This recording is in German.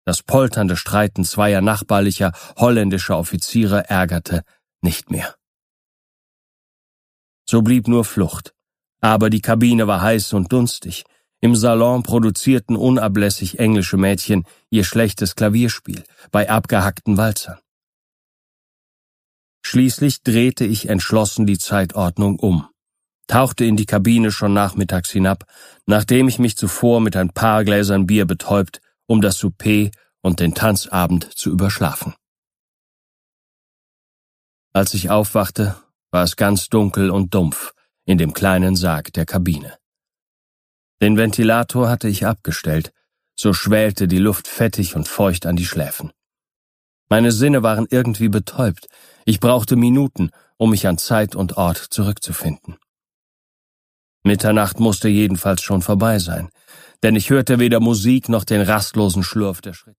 das polternde Streiten zweier nachbarlicher holländischer Offiziere ärgerte nicht mehr. So blieb nur Flucht. Aber die Kabine war heiß und dunstig. Im Salon produzierten unablässig englische Mädchen ihr schlechtes Klavierspiel bei abgehackten Walzern. Schließlich drehte ich entschlossen die Zeitordnung um, tauchte in die Kabine schon nachmittags hinab, nachdem ich mich zuvor mit ein paar Gläsern Bier betäubt, um das Souper und den Tanzabend zu überschlafen. Als ich aufwachte, war es ganz dunkel und dumpf in dem kleinen Sarg der Kabine. Den Ventilator hatte ich abgestellt, so schwälte die Luft fettig und feucht an die Schläfen. Meine Sinne waren irgendwie betäubt. Ich brauchte Minuten, um mich an Zeit und Ort zurückzufinden. Mitternacht musste jedenfalls schon vorbei sein, denn ich hörte weder Musik noch den rastlosen Schlurf der Schritte.